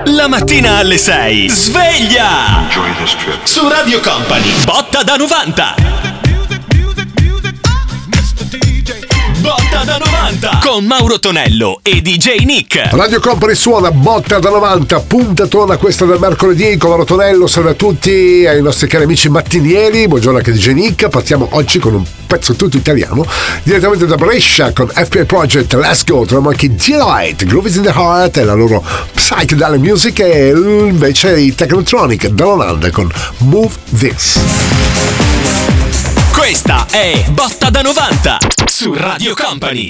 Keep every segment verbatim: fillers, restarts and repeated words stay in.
La mattina alle sei. Sveglia! Su Radio Company. Botta da novanta. Botta da novanta con Mauro Tonello e D J Nick. Radio Company suona Botta da novanta, puntatona questa del mercoledì con Mauro Tonello. Salve a tutti, ai nostri cari amici mattinieri. Buongiorno anche D J Nick. Partiamo oggi con un pezzo tutto italiano direttamente da Brescia con F P I Project. Let's go. Troviamo anche Delight, Groove is in the Heart e la loro psychedelic music, e invece i Technotronic dall'Olanda con Move This. Questa è Botta da novanta su Radio Company.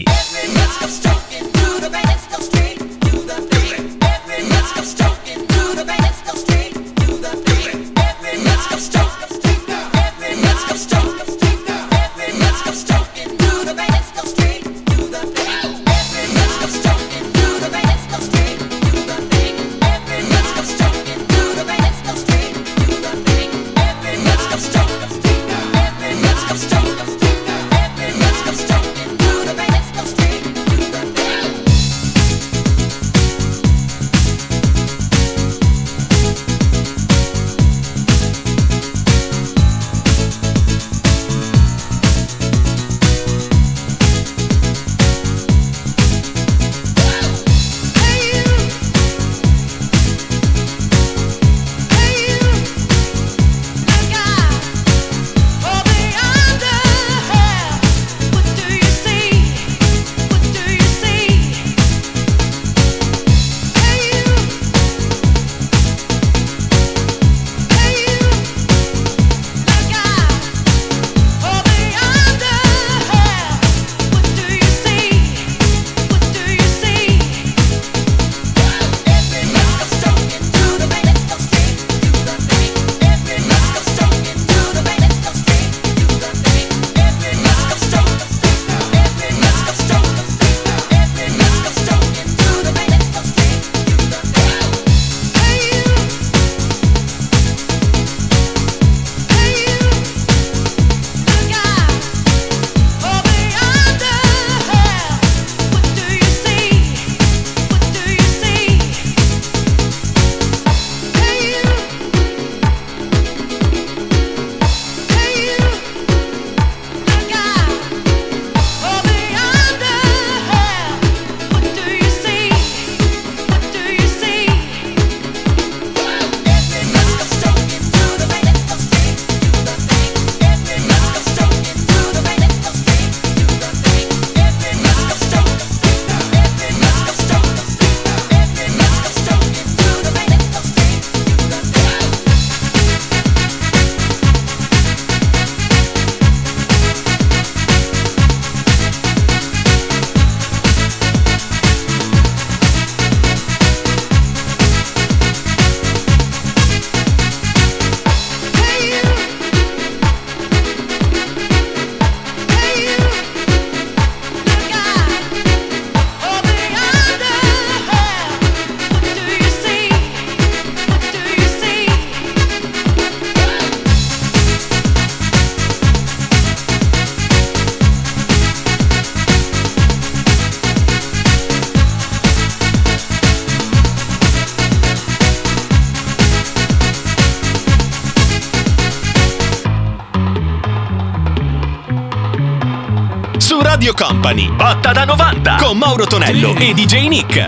Radio Company, Botta da novanta con Mauro Tonello e D J Nick.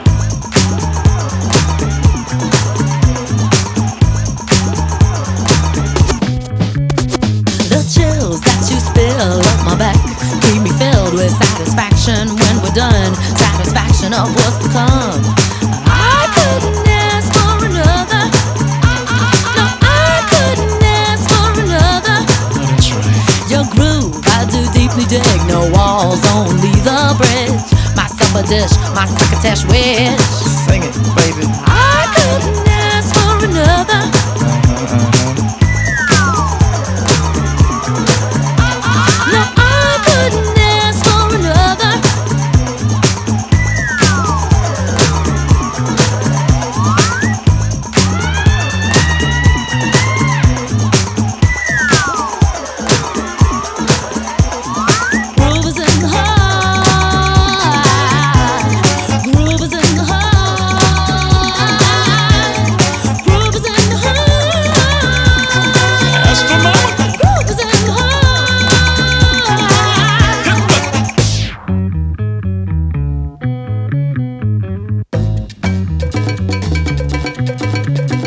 The chills that you spill up my back keep me filled with satisfaction when we're done. Satisfaction of what's to come. I couldn't ask for another. No, I couldn't ask for another. That's right. Your groove, I do deeply dig. No walls, only the bridge. My supper dish, my succotash wish. Sing it, baby. I couldn't ask for another. Uh-huh, uh-huh. No, I couldn't ask for another. Groove is in the heart. Groove is in the heart.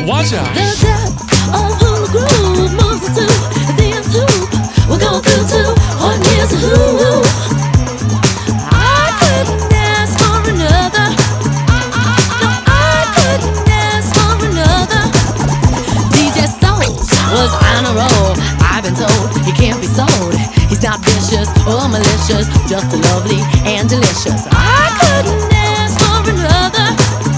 Watch out. The depth of hula groove moves us to the nth hoop. We're going through two hot years of hoo. I couldn't ask for another. No, I couldn't ask for another. D J Soul was on a roll. I've been told he can't be sold. He's not vicious or malicious, just lovely and delicious. I couldn't ask for another.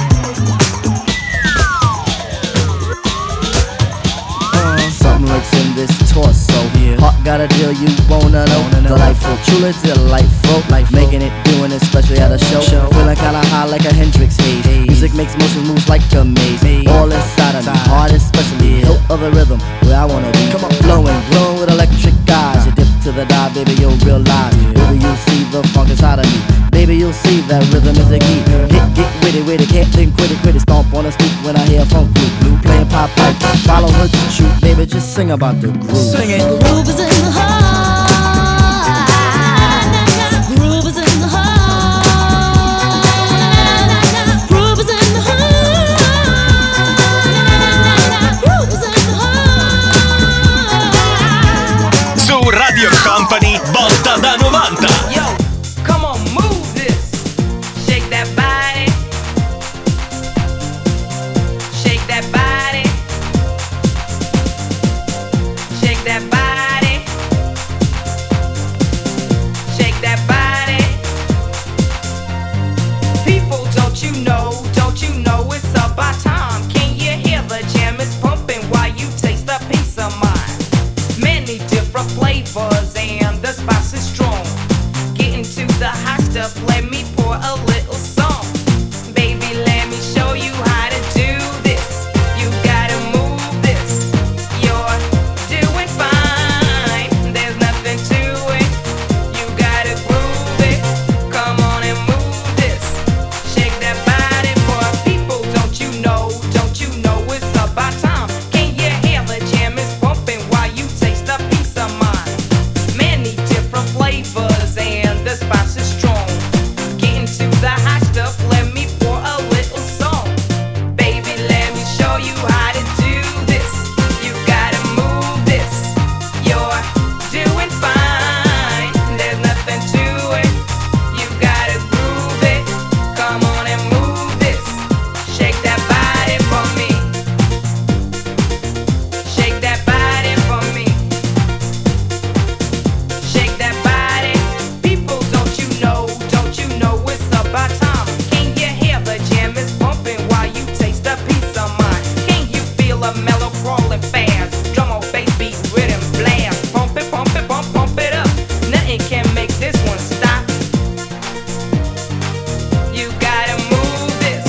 Something lurks in this torso. Yeah. Heart got a deal you wanna know. Wanna know. Delightful, truly delightful. Life making it, doing it, especially at a show. show. Feeling kinda high like a Hendrix haze. Hey. Music makes motion moves like a maze. maze. All inside of me, heart especially. Yeah. Hilt of the rhythm, where I wanna be. Come on, flowing, glowing with electric eyes. You dip to the dive, baby, you'll realize. Yeah. Baby, you'll see the funk inside of me. Baby, you'll see that rhythm is the key. Get, get witty, witty, can't think, quit it, quit it. Stomp on the stoop when I hear funk blue. Blue playing pop pipe, follow her to shoot. Baby, just sing about the groove. Sing it. The groove is in the heart. The groove is in the heart. Groove is in the heart. Groove is in the heart. Su Radio Company, botta da novanta. Yo, come on, move this. Shake that body. Shake that body. Shake that body. Shake that body. People, don't you know, don't you know it's about time? Can you hear the jam is pumping while you taste a piece of mind? Many different flavors and the spice is strong. Getting to the hot stuff, let me pour a little song. Baby, let me show you how to do this. You gotta move this. You're doing fine. There's nothing to it. You gotta groove it. Come on and move this. Shake that body for people. Don't you know? Don't you know it's about time? Can you hear the jam is pumping while you taste a piece of mine? Many different flavors and the spice is strong. Getting to the hot stuff, let me pour a little song. Baby, let me show you how to do this. You gotta move this. You're doing fine. There's nothing to it. You gotta groove it. Come on and move this. Shake that body for me. Shake that body for me. Shake that body. People, don't you know, don't you know it's about time? Can you hear the jam is pumping while you taste a piece of mine? Can you feel a mellow crawling fast? Drum on bass beat, rhythm blast. Pump it, pump it, pump, pump it up. Nothing can make this one stop. You gotta move this.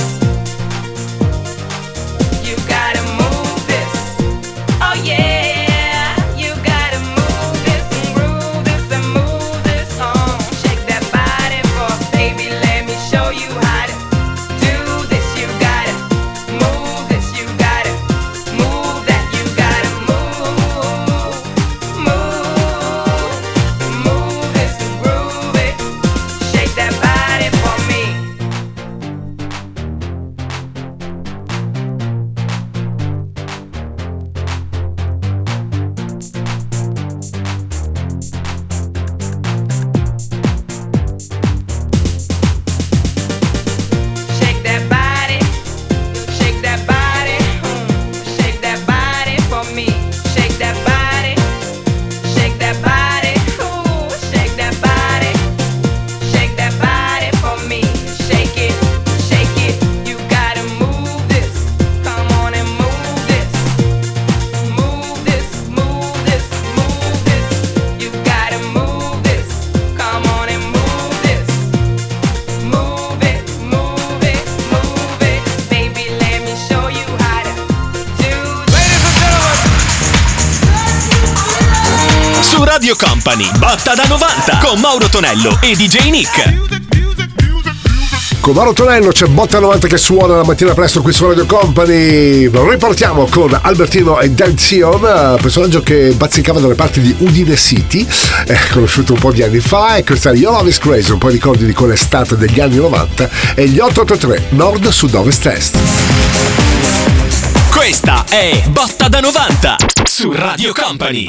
You gotta move this. Oh yeah, you gotta move this and groove this and move this on. Shake that body for baby, let me show you how to do this. You gotta move this, you gotta move that, you gotta move, move, move this and groove it. Shake that body for me. Shake that body, shake that body, mm. Shake that body for me. Shake that body, shake that body, ooh. Shake that body, shake that body for me. Shake it, shake it. You gotta move this. Come on and move this. Move this, move this, move this. You gotta move this. Come on and move this. Move it, move it, move it. Baby, let me show you how to do this. Su Radio Company, botta da novanta con Mauro Tonello e D J Nick. Con Mauro Tonello c'è Botta novanta che suona la mattina presto qui su Radio Company. Ripartiamo con Albertino e Dan Zion, personaggio che bazzicava dalle parti di Udine City, eh, conosciuto un po' di anni fa, e questa è Your Love is Crazy, un po' di ricordi di quell'estate degli anni novanta, e gli otto otto tre Nord Sud Ovest Est. Questa è Botta da novanta su Radio Company.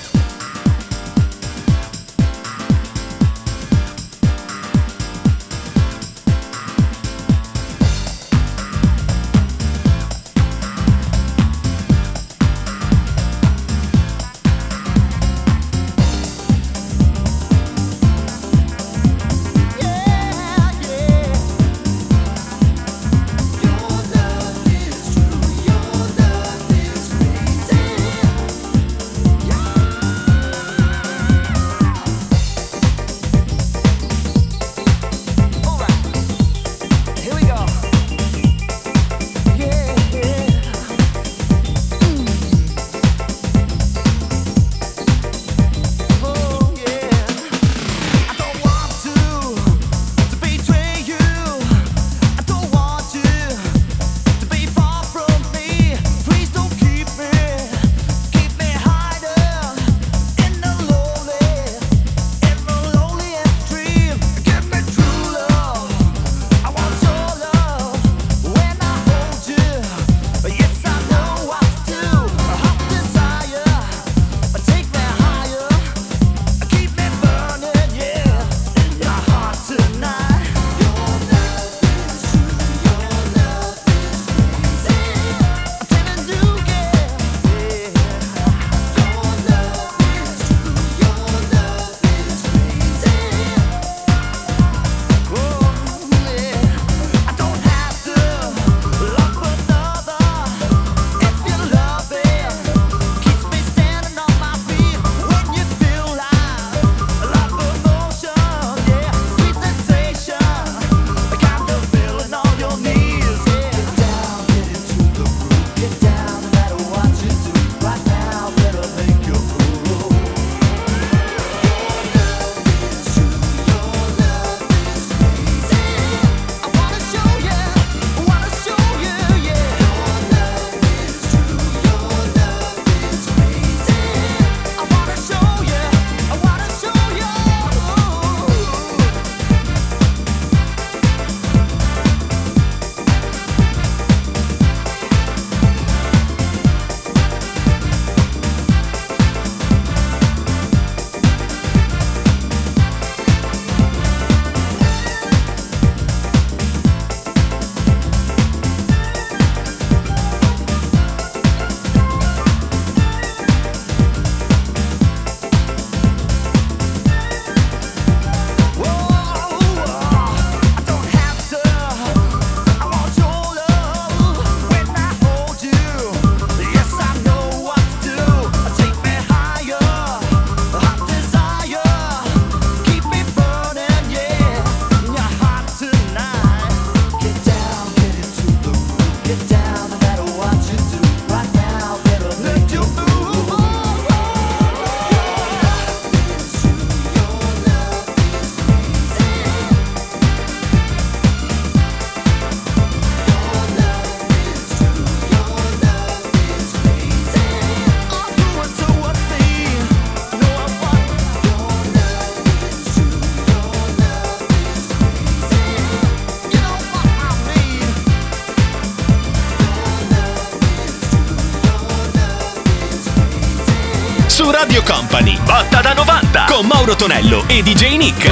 Su Radio Company, Botta da novanta con Mauro Tonello e D J Nick.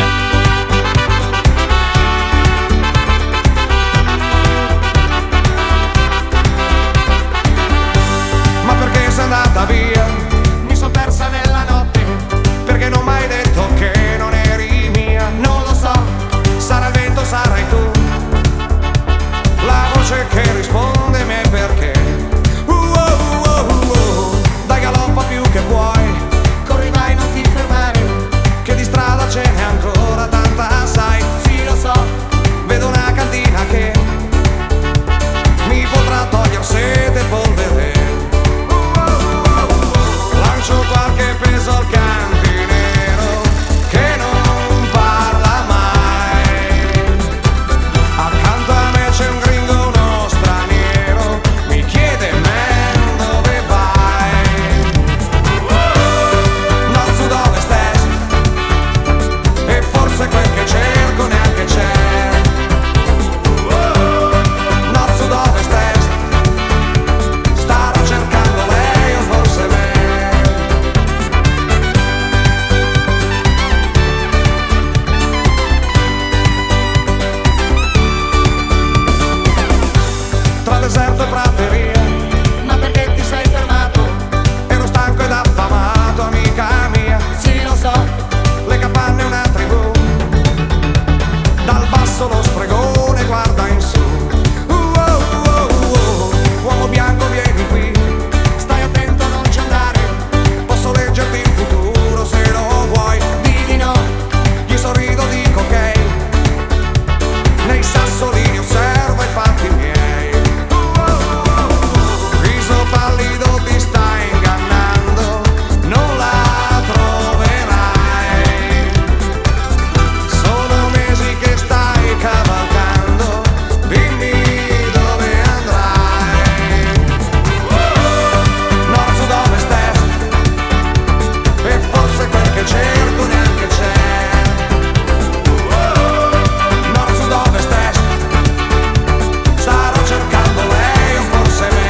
Ma perché sei andata via? Mi son persa nella notte, perché non m'hai detto che non eri mia. Non lo so, sarà il vento, sarai tu, la voce che risponde mi è perché. Uh, uh, uh, uh, dai galoppa più che puoi, corri vai non ti fermare, che di strada ce n'è ancora deserto e prateria. Ma perché ti sei fermato? Ero stanco ed affamato, amica mia. Sì, lo so, le capanne una tribù. Dal basso lo stregone guarda in su. Uh, oh, oh, oh. Uomo bianco vieni qui, stai attento a non ci andare. Posso leggerti il futuro se lo vuoi. Di di no, gli sorrido, dico ok. Nei sassolini osservo i fatti miei. Uh, oh, oh, oh. Viso pallido ti sta ingannando, non la troverai. Sono mesi che stai cavalcando, dimmi dove andrai. Nord, sud, ovest, est, e forse quel che cerco neanche c'è. Nord, sud, ovest, est, starò cercando lei o forse me.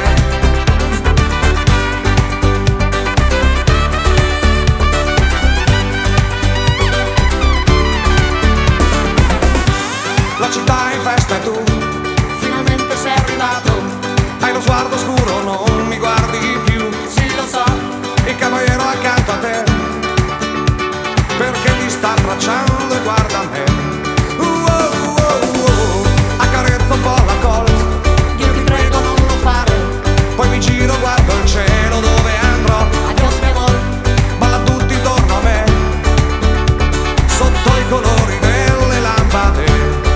La città è in festa e tu finalmente sei arrivato. Hai lo sguardo scuro, non mi guardi più. Sì, lo so, il cavaliere accanto a te, perché ti sta abbracciando e guarda me. Uh, oh, oh, oh. Accarezzo un po' la colla, io ti prego non lo fare. Poi mi giro, guardo il cielo dove andrò. Adios mi amor, balla tutti intorno a me, sotto i colori delle lampade.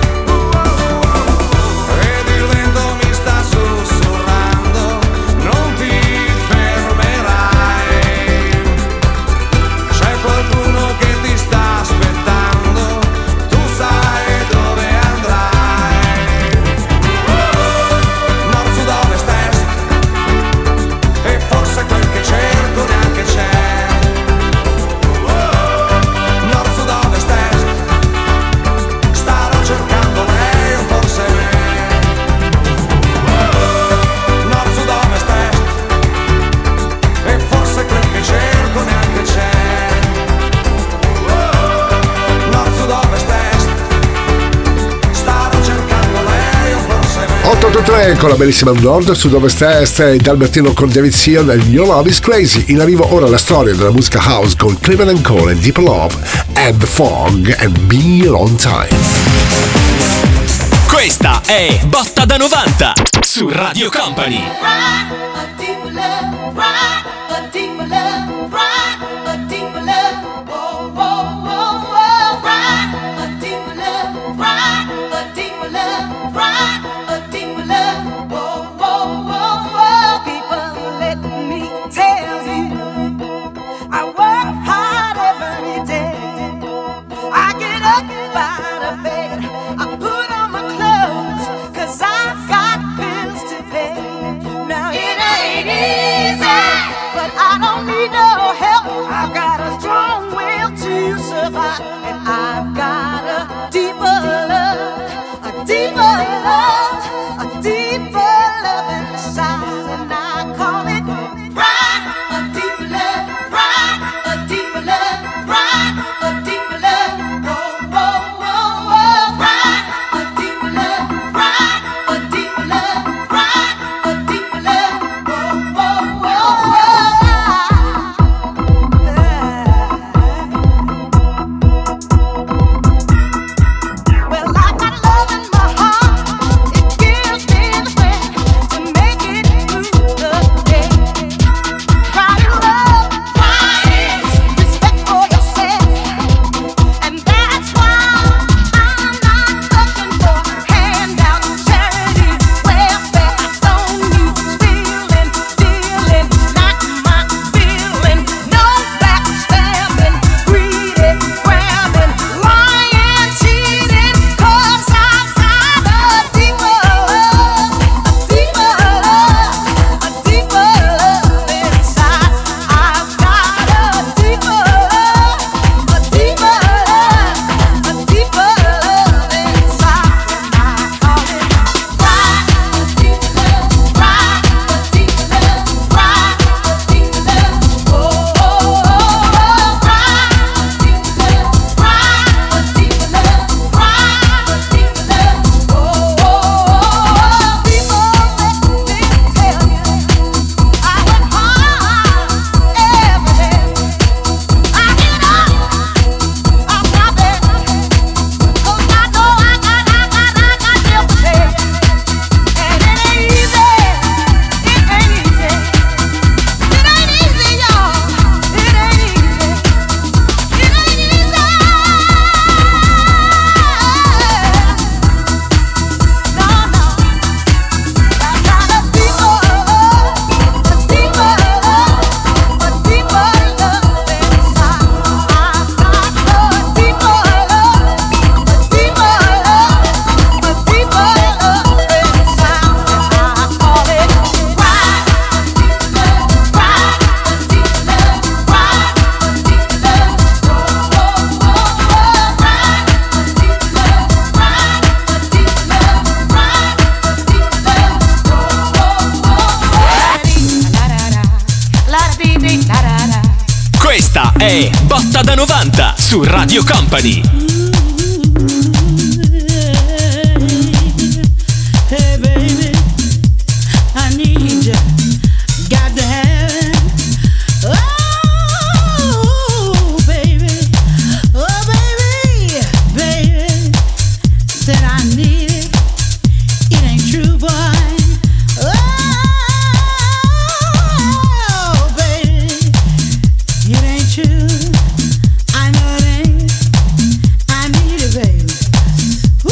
Ed il vento mi sta sussurrando, non ti fermerai. C'è qualcuno che ti sta aspettando, tu sai dove andrai. Nord, sud, ovest, est, e forse quel che cerco neanche c'è. Nord, sud, ovest, est, starò cercando lei o forse me. Nord, sud, ovest, est, e forse quel che cerco neanche c'è. Nord, sud, ovest, est, starò cercando lei o forse me. otto otto tre con la bellissima Nord, Sud, Ovest, Est e Dal Martino con David Sion e Your Love is Crazy. In arrivo ora la storia della musica house con Cleveland and Cole and Deep Love and The Fog and Be a Long Time. Questa è Botta da novanta su Radio Company. Now it ain't easy. è Botta da novanta su Radio Company. Hey baby, I need you, got to have it. Oh baby, oh baby, baby, said I need it. It ain't true, boy. Oh baby, it ain't true. I know it ain't. I need it, baby. Woo!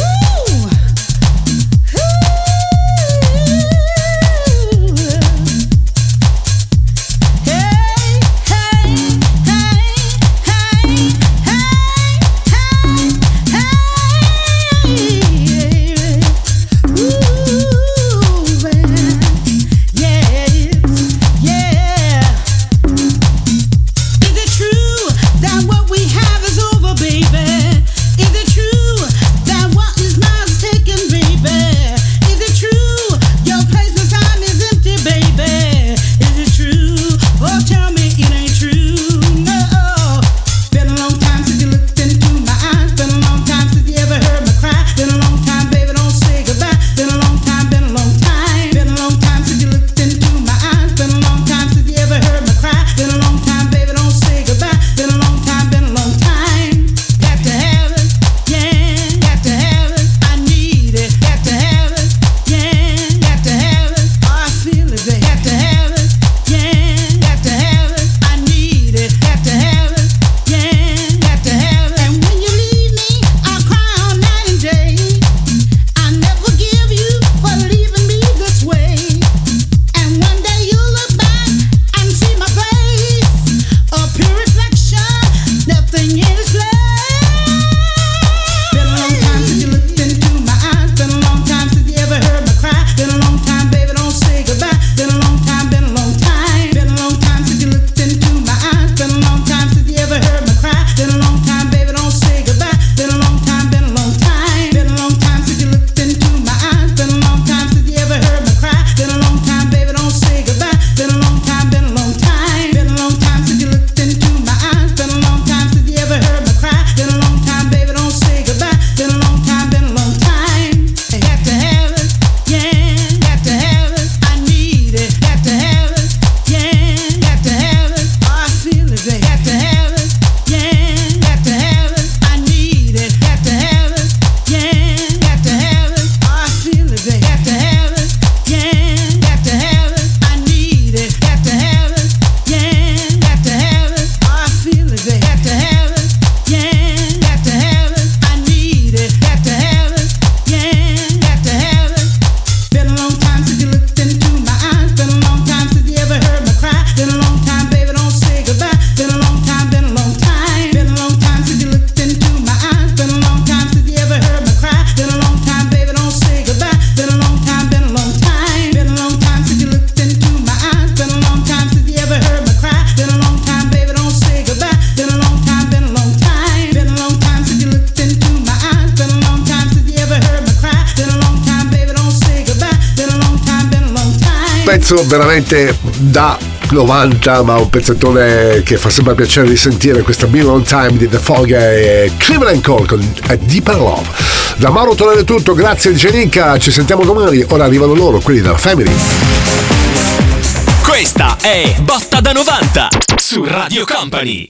Pezzo veramente da novanta, ma un pezzettone che fa sempre piacere di sentire, questa Been Long Time di The Fog e Cleveland Cole con A Deeper Love. Da Mauro Tonello è tutto, grazie di Genica, ci sentiamo domani, ora arrivano loro, quelli della Family. Questa è Botta da novanta su Radio Company.